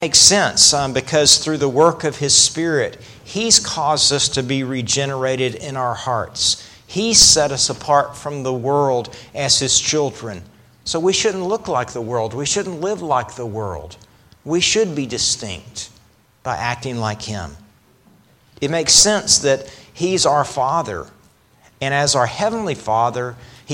Makes sense because through the work of His Spirit, He's caused us to be regenerated in our hearts. He set us apart from the world as His children. So we shouldn't look like the world. We shouldn't live like the world. We should be distinct by acting like Him. It makes sense that He's our Father. And as our Heavenly Father, He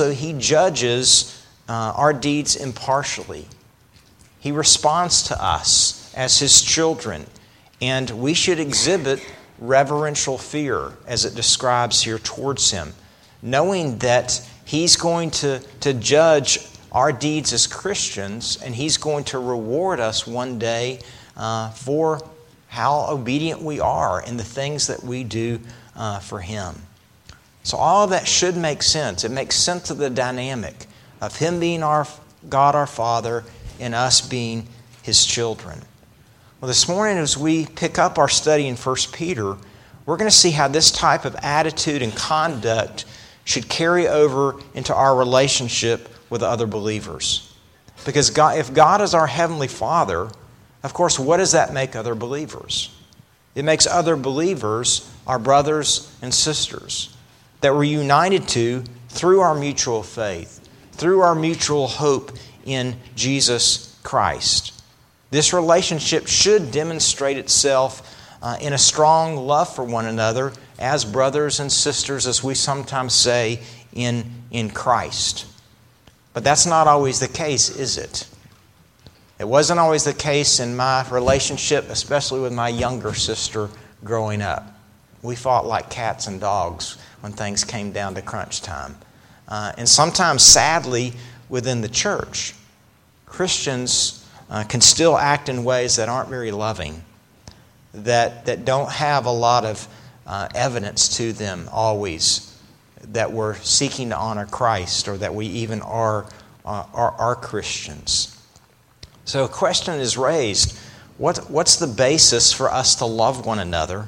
judges our deeds impartially. He responds to us as His children. And we should exhibit reverential fear, as it describes here, towards Him, knowing that He's going to judge our deeds as Christians, and He's going to reward us one day for how obedient we are in the things that we do for Him. So all of that should make sense. It makes sense of the dynamic of Him being our God, our Father, and us being His children. Well, this morning as we pick up our study in 1 Peter, we're going to see how this type of attitude and conduct should carry over into our relationship with other believers. Because if God is our Heavenly Father, of course, what does that make other believers? It makes other believers our brothers and sisters that we're united to through our mutual faith, through our mutual hope in Jesus Christ. This relationship should demonstrate itself in a strong love for one another as brothers and sisters, as we sometimes say, in Christ. But that's not always the case, is it? It wasn't always the case in my relationship, especially with my younger sister growing up. We fought like cats and dogs when things came down to crunch time. And sometimes, sadly, within the church, Christians can still act in ways that aren't very loving, that don't have a lot of evidence to them always that we're seeking to honor Christ or that we even are Christians. So a question is raised, what's the basis for us to love one another?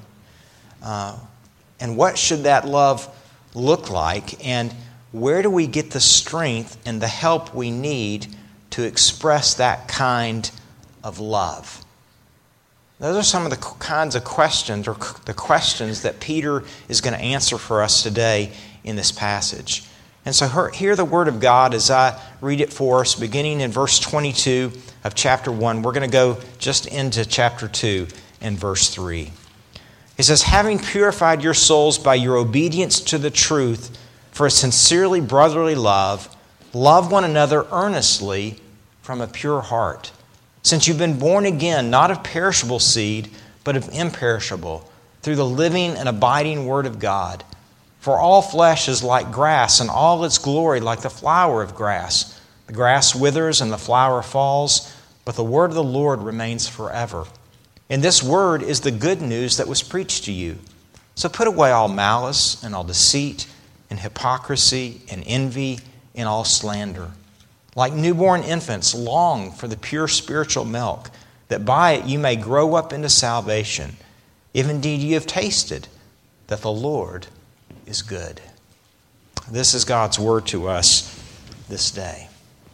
And what should that love look like? And where do we get the strength and the help we need to express that kind of love? Those are some of the kinds of questions, or the questions that Peter is going to answer for us today in this passage. And so hear the Word of God as I read it for us, beginning in verse 22 of chapter 1. We're going to go just into chapter 2 and verse 3. It says, "Having purified your souls by your obedience to the truth for a sincerely brotherly love, love one another earnestly from a pure heart. Since you've been born again, not of perishable seed, but of imperishable, through the living and abiding Word of God. For all flesh is like grass, and all its glory like the flower of grass. The grass withers and the flower falls, but the word of the Lord remains forever. And this word is the good news that was preached to you. So put away all malice and all deceit and hypocrisy and envy and all slander. Like newborn infants, long for the pure spiritual milk, that by it you may grow up into salvation, if indeed you have tasted that the Lord is good." This is God's word to us this day.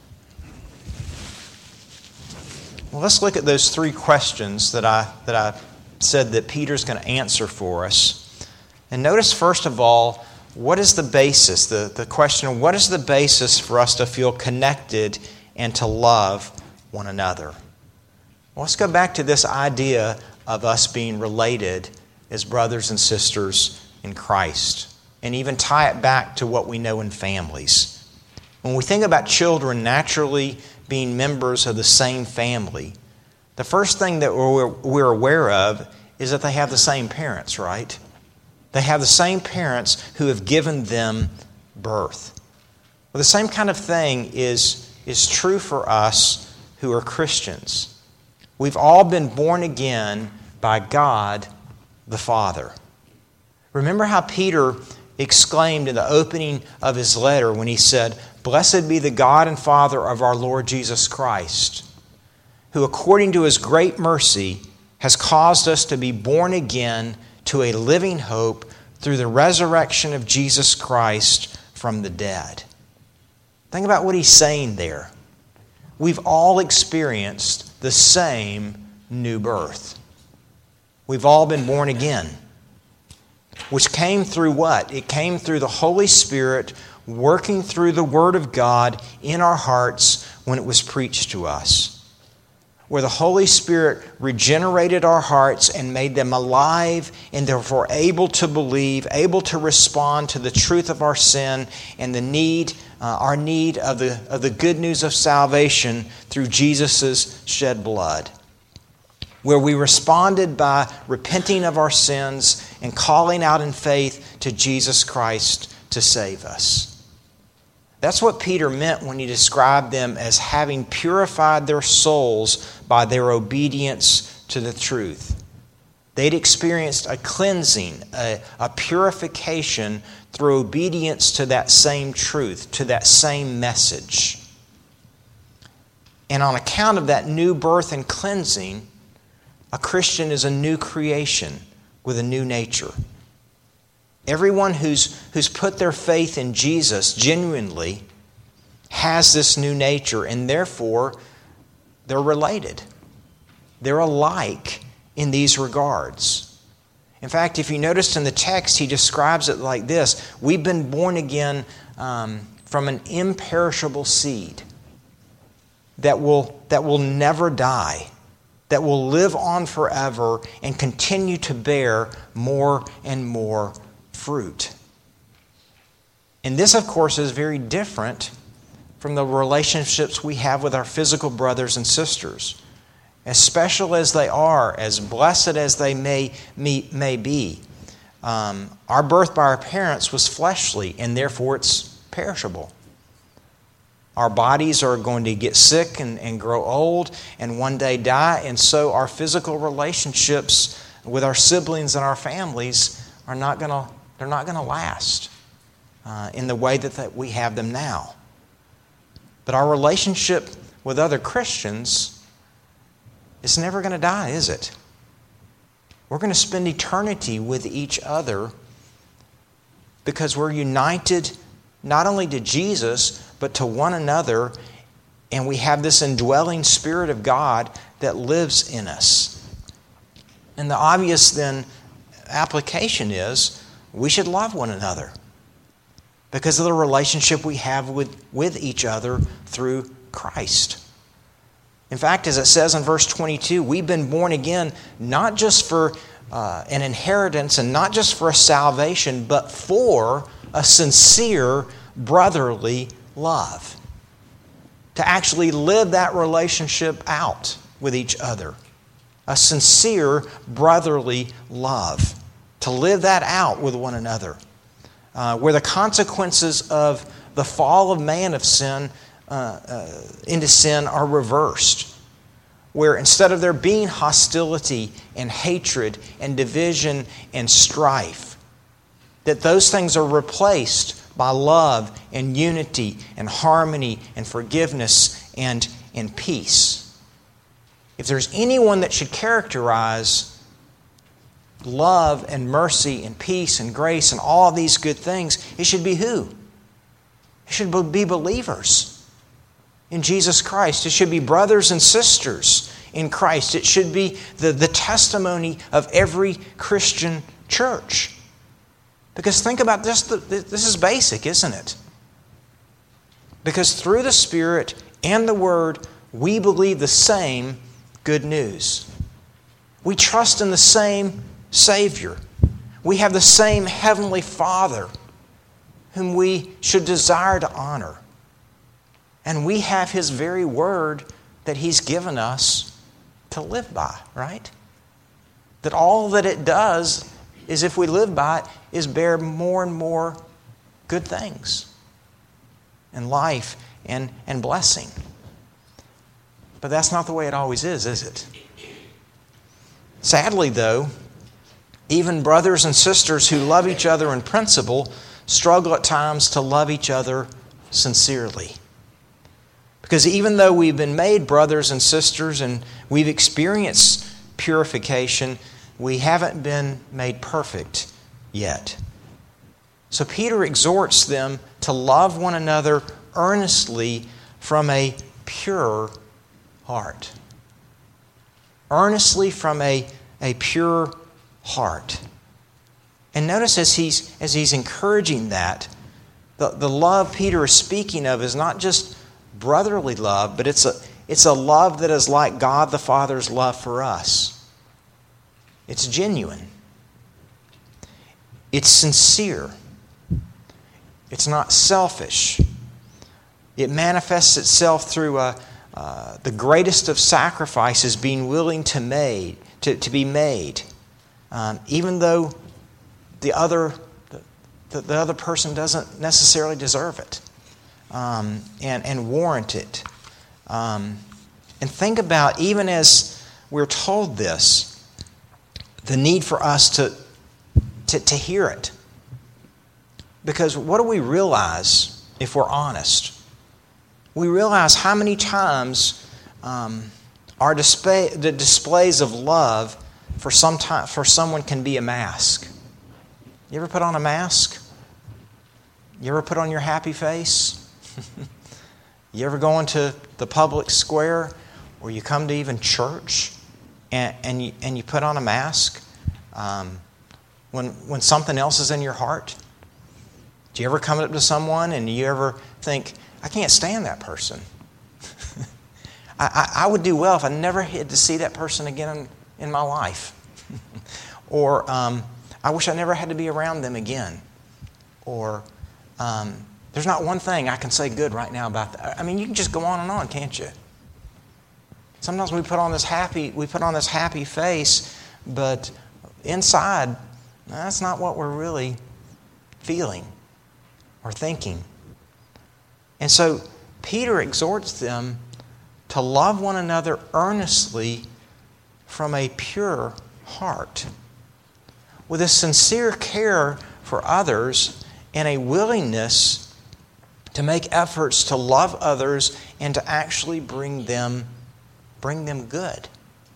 Well, let's look at those three questions that I said that Peter's going to answer for us. And notice, first of all, what is the basis? The question, what is the basis for us to feel connected and to love one another? Well, let's go back to this idea of us being related as brothers and sisters in Christ, and even tie it back to what we know in families. When we think about children naturally being members of the same family, the first thing that we're aware of is that they have the same parents, right? They have the same parents who have given them birth. Well, the same kind of thing is true for us who are Christians. We've all been born again by God the Father. Remember how Peter exclaimed in the opening of his letter when he said, "Blessed be the God and Father of our Lord Jesus Christ, who according to His great mercy has caused us to be born again to a living hope through the resurrection of Jesus Christ from the dead." Think about what he's saying there. We've all experienced the same new birth. We've all been born again, which came through what? It came through the Holy Spirit working through the Word of God in our hearts when it was preached to us, where the Holy Spirit regenerated our hearts and made them alive and therefore able to believe, able to respond to the truth of our sin and our need of the good news of salvation through Jesus' shed blood, where we responded by repenting of our sins and calling out in faith to Jesus Christ to save us. That's what Peter meant when he described them as having purified their souls by their obedience to the truth. They'd experienced a cleansing, a purification through obedience to that same truth, to that same message. And on account of that new birth and cleansing, a Christian is a new creation with a new nature. Everyone who's put their faith in Jesus genuinely has this new nature, and therefore they're related. They're alike in these regards. In fact, if you noticed in the text, he describes it like this: we've been born again from an imperishable seed that will never die, that will live on forever and continue to bear more and more fruit. And this, of course, is very different from the relationships we have with our physical brothers and sisters. As special as they are, as blessed as they may be, our birth by our parents was fleshly, and therefore it's perishable. Our bodies are going to get sick and grow old and one day die, and so our physical relationships with our siblings and our families are not going to last in the way that we have them now. But our relationship with other Christians is never going to die, is it? We're going to spend eternity with each other because we're united not only to Jesus, but to one another, and we have this indwelling Spirit of God that lives in us. And the obvious then application is we should love one another because of the relationship we have with each other through Christ. In fact, as it says in verse 22, we've been born again not just for an inheritance and not just for a salvation, but for a sincere brotherly love. To actually live that relationship out with each other. A sincere brotherly love. To live that out with one another. Where the consequences of the fall of man of sin into sin are reversed. Where instead of there being hostility and hatred and division and strife, that those things are replaced by love and unity and harmony and forgiveness and peace. If there's anyone that should characterize love and mercy and peace and grace and all of these good things, it should be who? It should be believers in Jesus Christ. It should be brothers and sisters in Christ. It should be the testimony of every Christian church. Because think about this, this is basic, isn't it? Because through the Spirit and the Word, we believe the same good news. We trust in the same Savior. We have the same Heavenly Father whom we should desire to honor. And we have His very Word that He's given us to live by, right? That all that it does is, if we live by it, is bear more and more good things and life and blessing. But that's not the way it always is it? Sadly, though, even brothers and sisters who love each other in principle struggle at times to love each other sincerely. Because even though we've been made brothers and sisters and we've experienced purification, we haven't been made perfect yet. So Peter exhorts them to love one another earnestly from a pure heart. earnestly from a pure heart. And notice as he's encouraging that, the love Peter is speaking of is not just brotherly love, but it's a love that is like God the Father's love for us. It's genuine. It's sincere. It's not selfish. It manifests itself through the greatest of sacrifices being willing to be made, even though the other person doesn't necessarily deserve it and warrant it. And think about, even as we're told this, the need for us to hear it. Because what do we realize if we're honest? We realize how many times the displays of love for someone can be a mask. You ever put on a mask? You ever put on your happy face? You ever go into the public square, or you come to even church and you put on a mask when something else is in your heart? Do you ever come up to someone and you ever think, I can't stand that person? I would do well if I never had to see that person again in my life. Or I wish I never had to be around them again. Or there's not one thing I can say good right now about that. I mean, you can just go on and on, can't you? Sometimes we put on this happy face, but inside, that's not what we're really feeling or thinking. And so Peter exhorts them to love one another earnestly from a pure heart, with a sincere care for others and a willingness to make efforts to love others and to actually bring them good.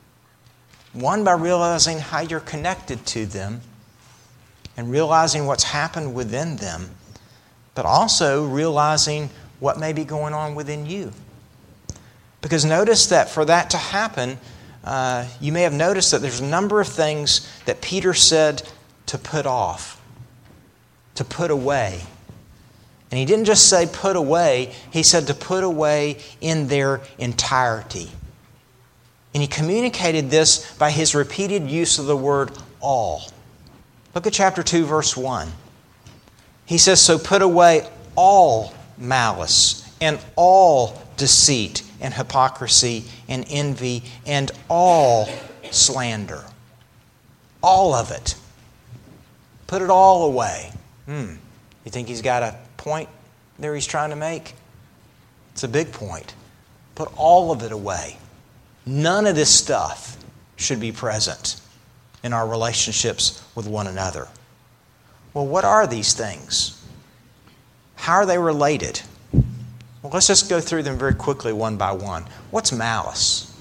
One, by realizing how you're connected to them and realizing what's happened within them, but also realizing what may be going on within you. Because notice that for that to happen, you may have noticed that there's a number of things that Peter said to put off, to put away. And he didn't just say put away, he said to put away in their entirety. And he communicated this by his repeated use of the word all. Look at chapter 2, verse 1. He says, so put away all malice and all deceit and hypocrisy and envy and all slander. All of it. Put it all away. You think he's got a point there he's trying to make? It's a big point. Put all of it away. None of this stuff should be present in our relationships with one another. Well, what are these things? How are they related? Well, let's just go through them very quickly one by one. What's malice?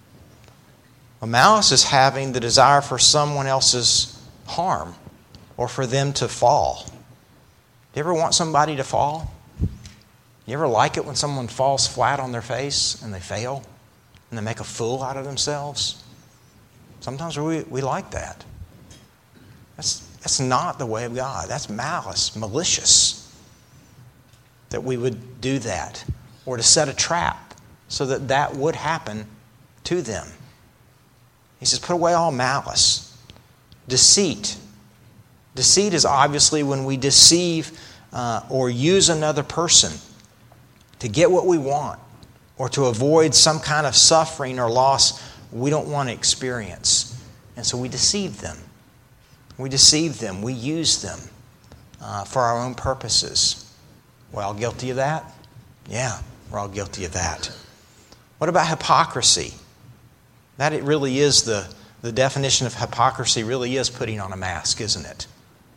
Well, malice is having the desire for someone else's harm or for them to fall. You ever want somebody to fall? You ever like it when someone falls flat on their face and they fail and they make a fool out of themselves? Sometimes we like that. That's not the way of God. That's malice, malicious, that we would do that, or to set a trap so that that would happen to them. He says, put away all malice. Deceit. Deceit is obviously when we deceive or use another person to get what we want or to avoid some kind of suffering or loss we don't want to experience. And so we deceive them. We deceive them. We use them for our own purposes. We're all guilty of that? Yeah, we're all guilty of that. What about hypocrisy? That it really is the definition of hypocrisy really is putting on a mask, isn't it?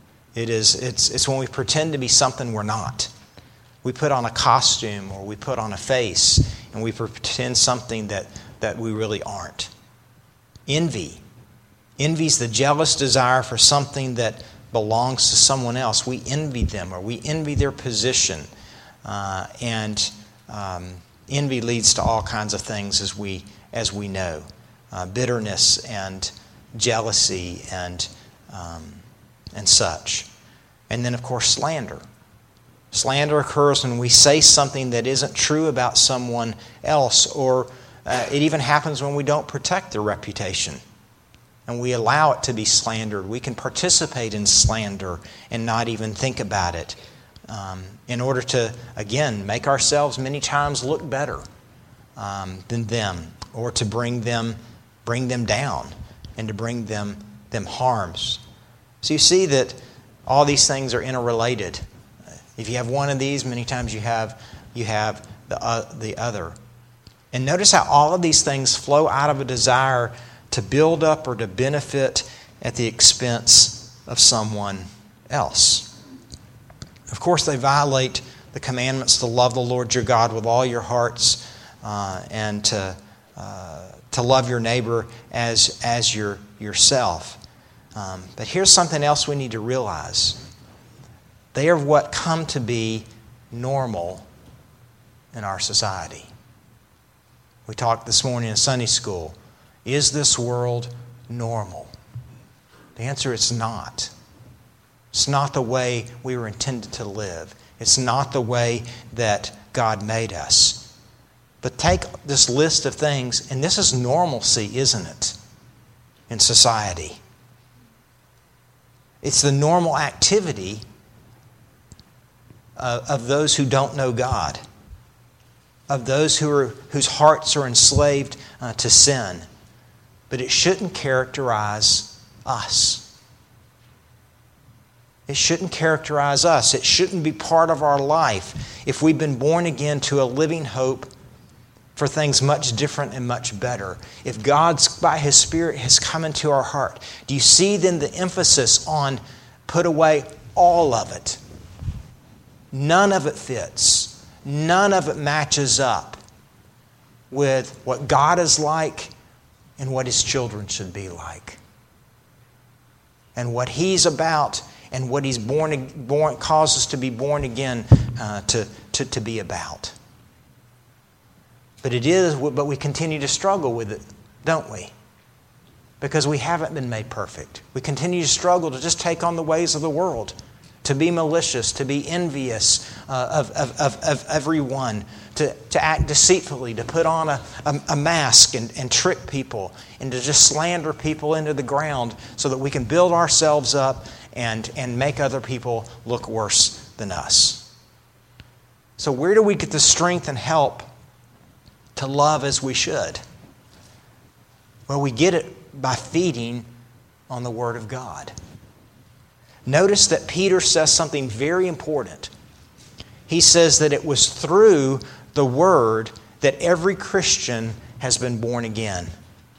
It's when we pretend to be something we're not. We put on a costume or we put on a face and we pretend something that we really aren't. Envy. Envy is the jealous desire for something that belongs to someone else. We envy them or we envy their position. And envy leads to all kinds of things as we know. bitterness and jealousy and such. And then, of course, slander. Slander occurs when we say something that isn't true about someone else, or it even happens when we don't protect their reputation and we allow it to be slandered. We can participate in slander and not even think about it in order to, again, make ourselves many times look better than them, or to bring them down and to bring them harms. So you see that all these things are interrelated. If you have one of these, many times you have the other. And notice how all of these things flow out of a desire to build up or to benefit at the expense of someone else. Of course, they violate the commandments to love the Lord your God with all your hearts and to love your neighbor as yourself. But here's something else we need to realize. They are what come to be normal in our society. We talked this morning in Sunday school. Is this world normal? The answer is not. It's not the way we were intended to live. It's not the way that God made us. But take this list of things, and this is normalcy, isn't it, in society? It's the normal activity of those who don't know God, of those whose hearts are enslaved to sin. But it shouldn't characterize us. It shouldn't characterize us. It shouldn't be part of our life if we've been born again to a living hope for things much different and much better. If God, by His Spirit, has come into our heart, do you see then the emphasis on put away all of it? None of it fits. None of it matches up with what God is like and what His children should be like. And what He's about and what He's caused us to be born again to be about. But we continue to struggle with it, don't we? Because we haven't been made perfect. We continue to struggle to just take on the ways of the world, to be malicious, to be envious of everyone, to act deceitfully, to put on a mask and trick people, and to just slander people into the ground so that we can build ourselves up and make other people look worse than us. So where do we get the strength and help to love as we should? Well, we get it by feeding on the Word of God. Notice that Peter says something very important. He says that it was through the Word that every Christian has been born again.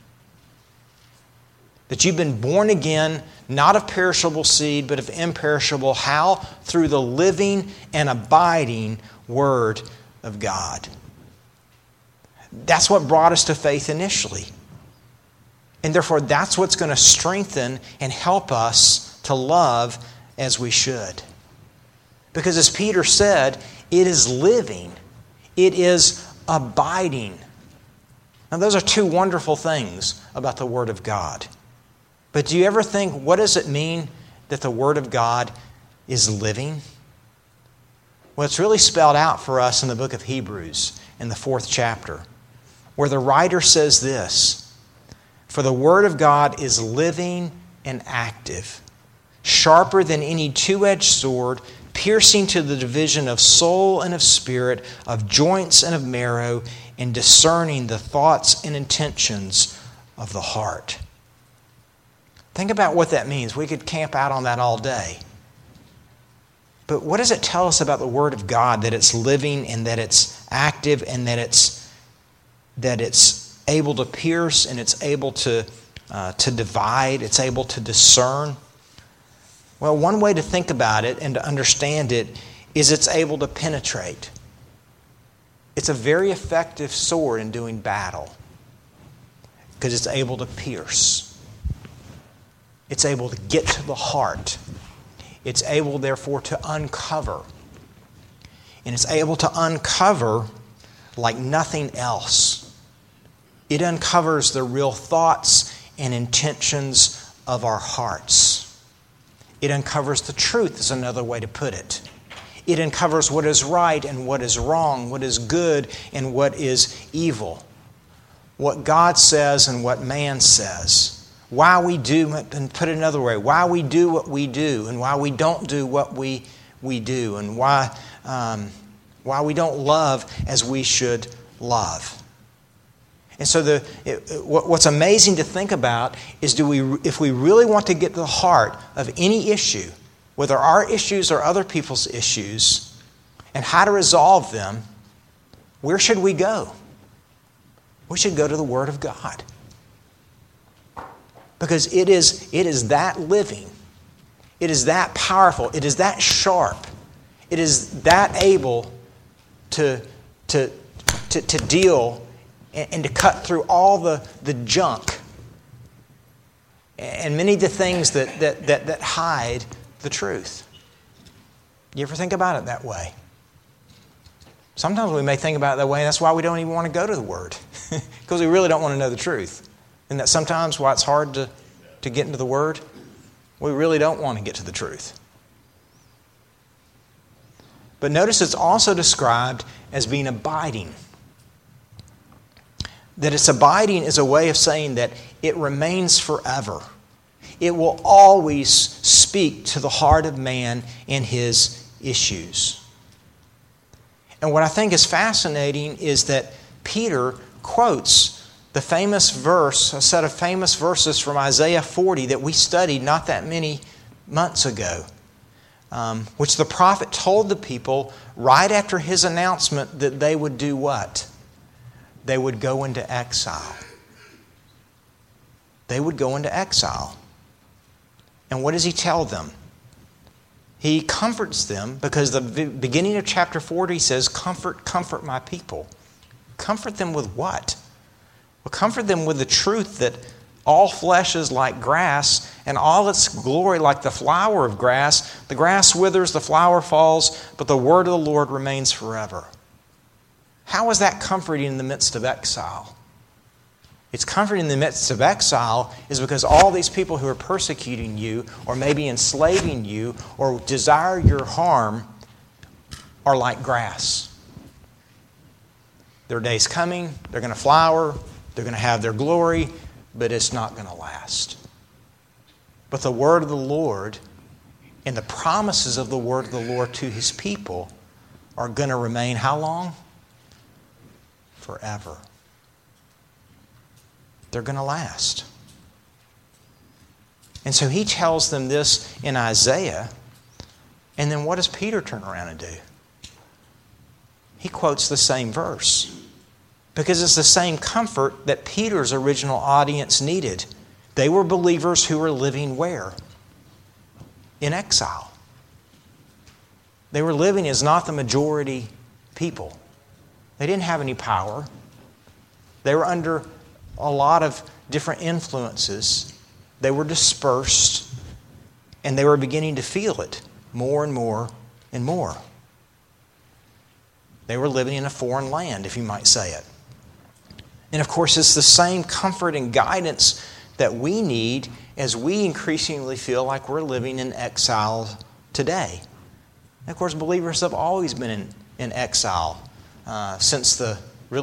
That you've been born again, not of perishable seed, but of imperishable. How? Through the living and abiding Word of God. That's what brought us to faith initially. And therefore, that's what's going to strengthen and help us to love as we should. Because as Peter said, it is living. It is abiding. Now, those are two wonderful things about the Word of God. But do you ever think, what does it mean that the Word of God is living? Well, it's really spelled out for us in the book of Hebrews, in the 4th chapter, where the writer says this: "For the Word of God is living and active, sharper than any two-edged sword, piercing to the division of soul and of spirit, of joints and of marrow, and discerning the thoughts and intentions of the heart." Think about what that means. We could camp out on that all day. But what does it tell us about the Word of God? That it's living and that it's active and that it's able to pierce and it's able to divide, it's able to discern. Well, one way to think about it and to understand it is it's able to penetrate. It's a very effective sword in doing battle because it's able to pierce. It's able to get to the heart. It's able, therefore, to uncover. And it's able to uncover like nothing else. It uncovers the real thoughts and intentions of our hearts. It uncovers the truth, is another way to put it. It uncovers what is right and what is wrong, what is good and what is evil, what God says and what man says, why we do, and put it another way, why we do what we do and why we don't do what we do, and why we don't love as we should love. And so what's amazing to think about is if we really want to get to the heart of any issue, whether our issues or other people's issues, and how to resolve them, where should we go? We should go to the Word of God. Because it is that living, it is that powerful, it is that sharp, it is that able to deal and to cut through all the junk and many of the things that hide the truth. You ever think about it that way? Sometimes we may think about it that way, and that's why we don't even want to go to the Word. Because we really don't want to know the truth. Isn't that sometimes why it's hard to get into the Word? We really don't want to get to the truth. But notice it's also described as being abiding. That it's abiding is a way of saying that it remains forever. It will always speak to the heart of man and his issues. And what I think is fascinating is that Peter quotes the famous verse, a set of famous verses from Isaiah 40 that we studied not that many months ago, which the prophet told the people right after his announcement that they would do what? They would go into exile. They would go into exile. And what does he tell them? He comforts them because the beginning of chapter 40 says, comfort my people. Comfort them with what? Well, comfort them with the truth that all flesh is like grass, and all its glory like the flower of grass. The grass withers, the flower falls, but the word of the Lord remains forever. How is that comforting in the midst of exile? It's comforting in the midst of exile is because all these people who are persecuting you or maybe enslaving you or desire your harm are like grass. Their day's coming, they're going to flower, they're going to have their glory, but it's not going to last. But the word of the Lord and the promises of the word of the Lord to His people are going to remain how long? Forever. They're going to last. And so he tells them this in Isaiah, and then what does Peter turn around and do? He quotes the same verse because it's the same comfort that Peter's original audience needed. They were believers who were living where? In exile. They were living as not the majority people. They didn't have any power. They were under a lot of different influences. They were dispersed, and they were beginning to feel it more and more and more. They were living in a foreign land, if you might say it. And of course, it's the same comfort and guidance that we need as we increasingly feel like we're living in exile today. And of course, believers have always been in exile since the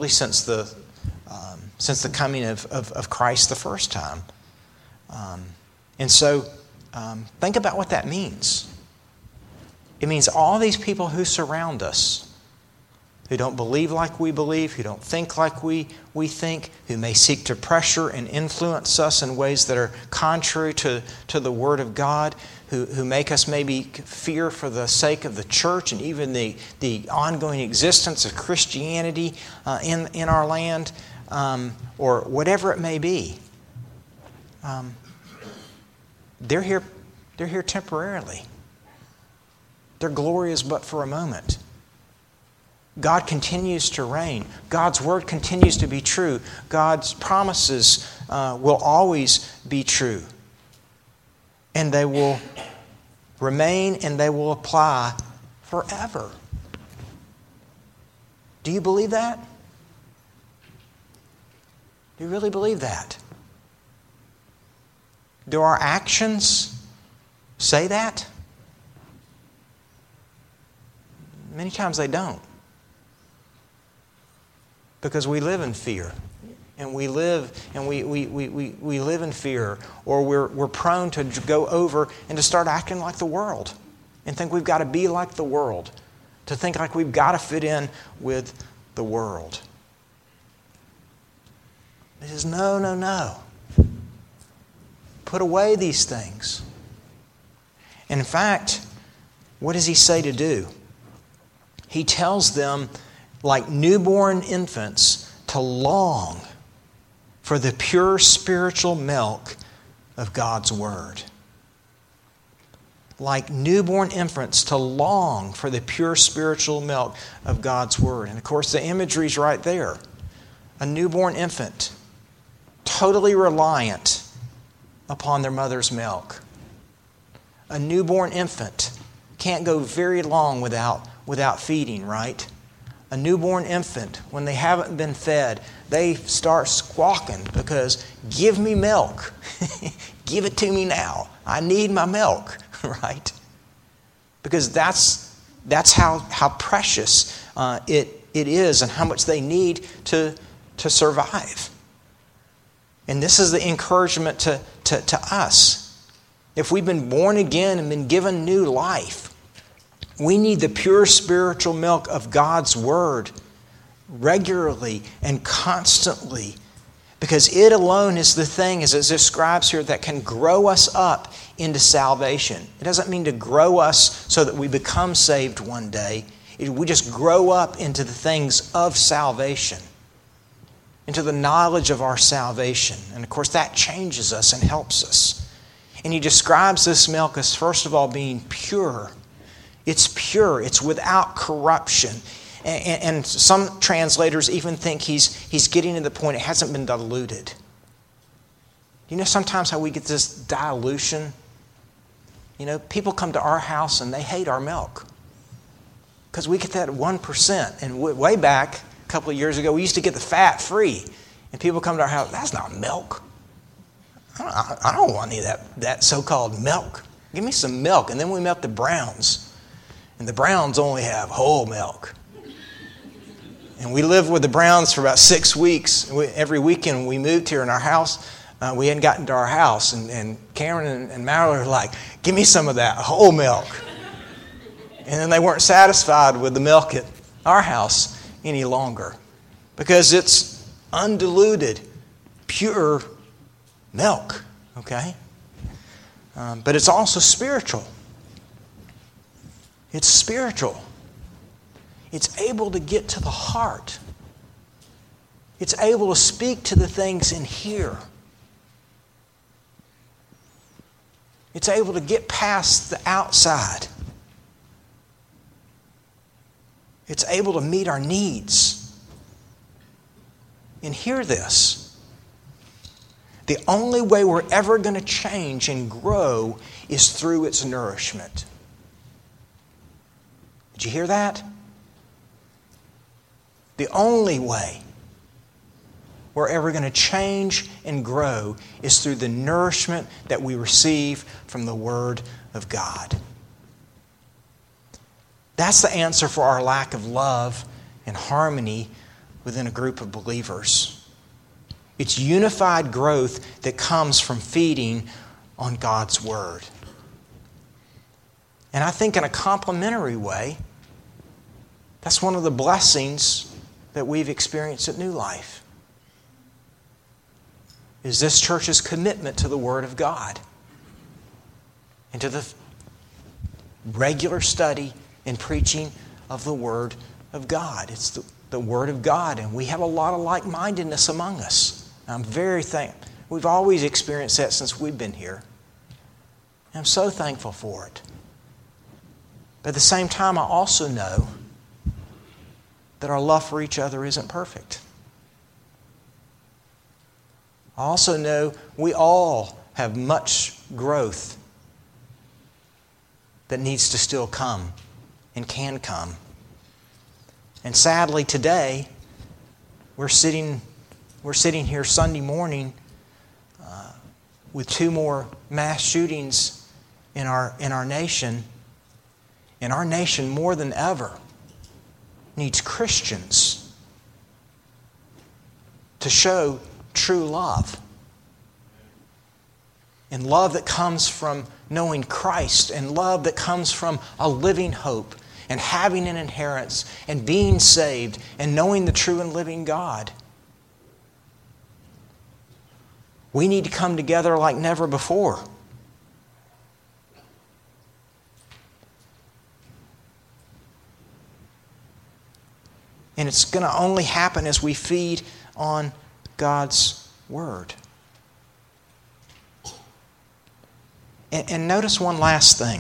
coming of Christ the first time. And so think about what that means. It means all these people who surround us, who don't believe like we believe, who don't think like we think, who may seek to pressure and influence us in ways that are contrary to the Word of God, who make us maybe fear for the sake of the church and even the ongoing existence of Christianity in our land, or whatever it may be. They're here temporarily. Their glory is but for a moment. God continues to reign. God's word continues to be true. God's promises will always be true. And they will remain and they will apply forever. Do you believe that? Do you really believe that? Do our actions say that? Many times they don't. Because we live in fear. And we live in fear, or we're prone to go over and to start acting like the world and think we've got to be like the world, to think like we've got to fit in with the world. He says, no. Put away these things. And in fact, what does he say to do? He tells them, like newborn infants, to long for the pure spiritual milk of God's Word. Like newborn infants, to long for the pure spiritual milk of God's Word. And of course, the imagery's right there. A newborn infant, totally reliant upon their mother's milk. A newborn infant can't go very long without feeding, right? A newborn infant, when they haven't been fed, they start squawking because, give me milk. Give it to me now. I need my milk, right? Because that's how precious it is and how much they need to survive. And this is the encouragement to us. If we've been born again and been given new life, we need the pure spiritual milk of God's Word regularly and constantly, because it alone is the thing, as it describes here, that can grow us up into salvation. It doesn't mean to grow us so that we become saved one day. We just grow up into the things of salvation, into the knowledge of our salvation. And of course, that changes us and helps us. And he describes this milk as, first of all, being pure. It's pure. It's without corruption. And some translators even think he's getting to the point it hasn't been diluted. You know sometimes how we get this dilution? You know, people come to our house and they hate our milk because we get that 1%. And way back, a couple of years ago, we used to get the fat free. And people come to our house, that's not milk. I don't want any of that so-called milk. Give me some milk. And then we milk the Browns. And the Browns only have whole milk. And we lived with the Browns for about 6 weeks. Every weekend when we moved here in our house, we hadn't gotten to our house. And Cameron and Mallory were like, give me some of that whole milk. And then they weren't satisfied with the milk at our house any longer, because it's undiluted, pure milk, okay? But it's also spiritual. It's spiritual. It's able to get to the heart. It's able to speak to the things in here. It's able to get past the outside. It's able to meet our needs. And hear this. The only way we're ever going to change and grow is through its nourishment. Did you hear that? The only way we're ever going to change and grow is through the nourishment that we receive from the Word of God. That's the answer for our lack of love and harmony within a group of believers. It's unified growth that comes from feeding on God's Word. And I think in a complementary way, that's one of the blessings that we've experienced at New Life, is this church's commitment to the Word of God and to the regular study and preaching of the Word of God. It's the Word of God, and we have a lot of like-mindedness among us. I'm very thankful. We've always experienced that since we've been here. And I'm so thankful for it. But at the same time, I also know that our love for each other isn't perfect. I also know we all have much growth that needs to still come and can come. And sadly today, we're sitting We're sitting here Sunday morning with 2 more mass shootings in our nation. And our nation, more than ever, needs Christians to show true love. And love that comes from knowing Christ, and love that comes from a living hope, and having an inheritance, and being saved, and knowing the true and living God. We need to come together like never before. And it's going to only happen as we feed on God's Word. And notice one last thing.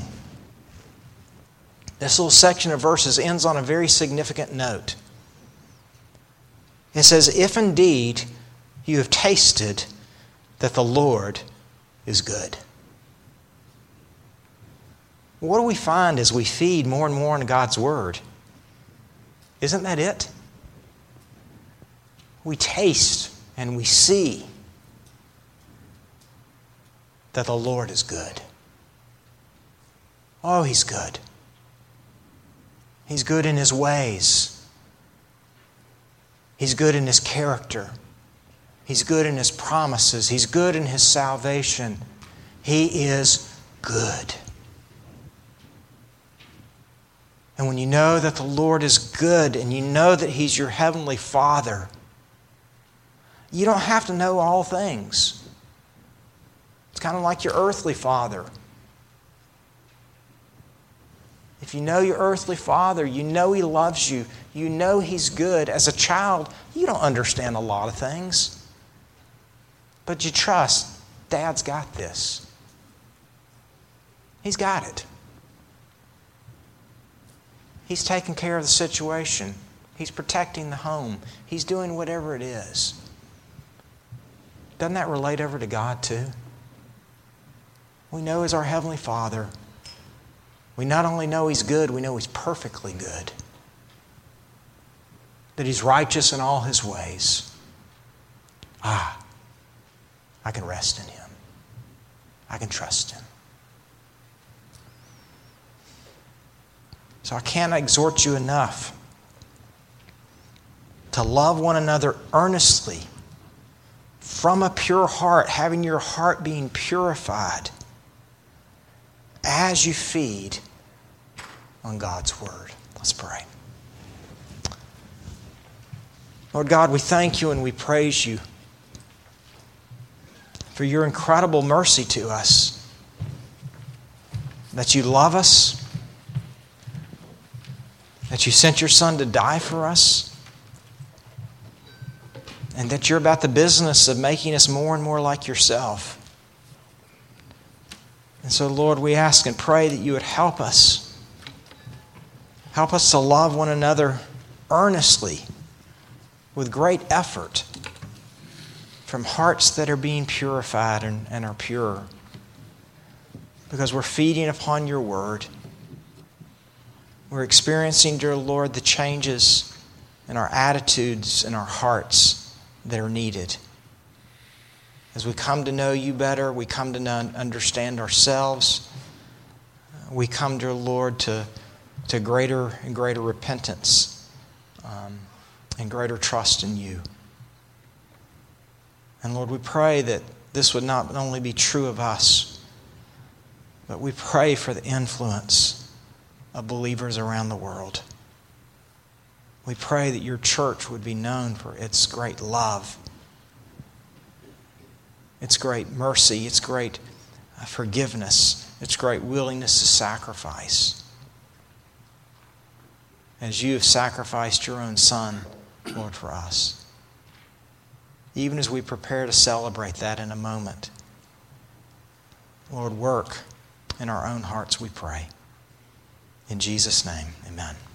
This little section of verses ends on a very significant note. It says, "If indeed you have tasted that the Lord is good." What do we find as we feed more and more on God's Word? Isn't that it? We taste and we see that the Lord is good. Oh, He's good. He's good in His ways. He's good in His character. He's good in His promises. He's good in His salvation. He is good. And when you know that the Lord is good and you know that He's your heavenly Father, you don't have to know all things. It's kind of like your earthly father. If you know your earthly father, you know he loves you, you know he's good. As a child, you don't understand a lot of things. But you trust, Dad's got this. He's got it. He's taking care of the situation. He's protecting the home. He's doing whatever it is. Doesn't that relate over to God too? We know He's our Heavenly Father. We not only know He's good, we know He's perfectly good. That He's righteous in all His ways. I can rest in Him. I can trust Him. So I can't exhort you enough to love one another earnestly from a pure heart, having your heart being purified as you feed on God's Word. Let's pray. Lord God, we thank You and we praise You for Your incredible mercy to us, that You love us, that You sent Your Son to die for us, and that You're about the business of making us more and more like Yourself. And so, Lord, we ask and pray that You would help us. Help us to love one another earnestly, with great effort, from hearts that are being purified and are pure. Because we're feeding upon Your Word. We're experiencing, dear Lord, the changes in our attitudes and our hearts that are needed. As we come to know You better, we come to understand ourselves. We come, dear Lord, to greater and greater repentance and greater trust in You. And Lord, we pray that this would not only be true of us, but we pray for the influence of believers around the world. We pray that Your church would be known for its great love, its great mercy, its great forgiveness, its great willingness to sacrifice. As You have sacrificed Your own Son, Lord, for us. Even as we prepare to celebrate that in a moment, Lord, work in our own hearts, we pray. In Jesus' name, amen.